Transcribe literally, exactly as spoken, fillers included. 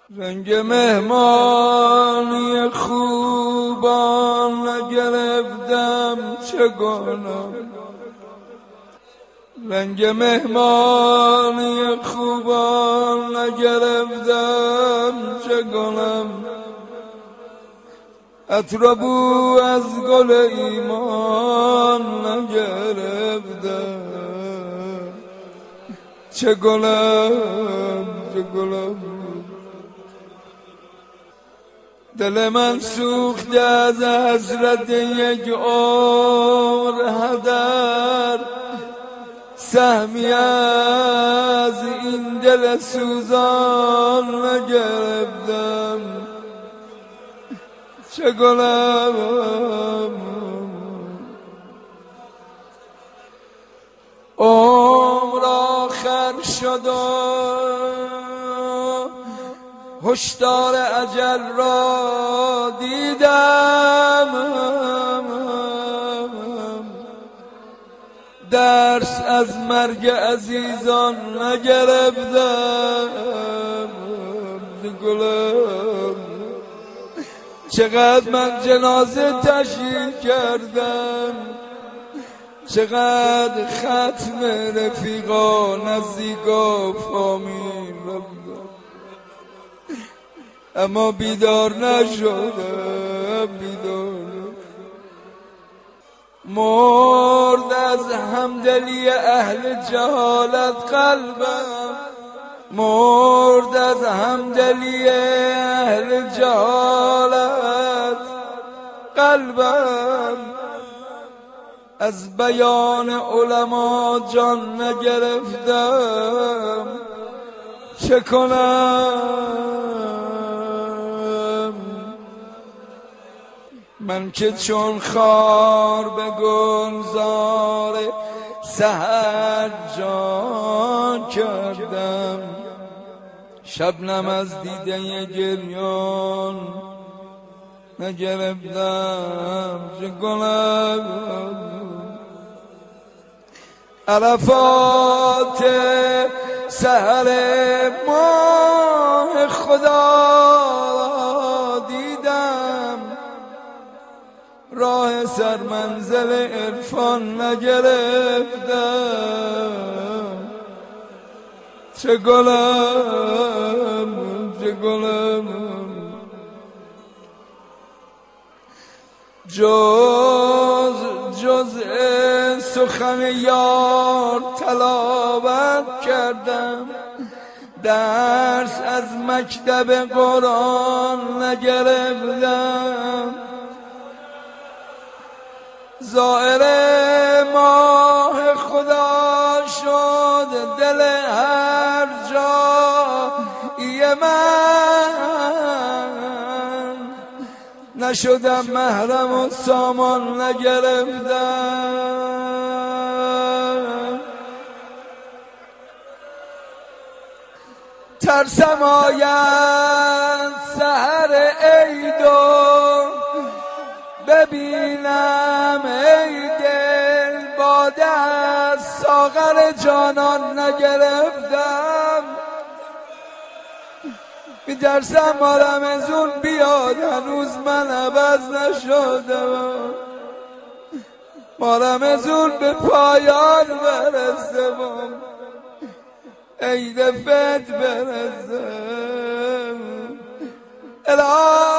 رنگ مهمانی خوبان نگرفتم چه کنم، رنگ مهمانی خوبان نگرفتم چه کنم، عطر بو از گل ایمان نگرفتم چه کنم چه کنم. دل من سوخته از حسرت یک عمر هدر، سهمی از این دل سوزان نگرفتم چه کنم. عمر آخر شد و هشدار اجل را دیدم، درس از مرگ عزیزان نگرفتم گلم. چقدر من جنازه تشییع کردم، چقدر ختم رفیقا نزدیکا فامیل رفتم، اما بیدار نشدم بیدار. مرد از همدلی اهل جهالت قلبم، مرد از همدلی اهل جهالت قلبم، از بیان علما جان نگرفتم چه کنم. من که چون خار به گلزار سحر جان کردم، شبنم از دیده گریان نگرفتم چه کنم. عرفات سحر ماه خدا دیدم، راه سر منزل عرفان نگرفتم چه کنم چه کنم. جز جز سخن یار تلاوت کردم، درس از مکتب قرآن نگرفتم، ظاهر ماه خدا شد دل هر جای من، نشدم محرم و سامان نگرفتم. ترسم آید سحر عید و ببینم ای دل باده از ساغر جانان نگرفتم. میترسم ما رمضون بیاد هنوز من عوض نشدم، ما رمضون به پایان برسه، عید فطر برسه.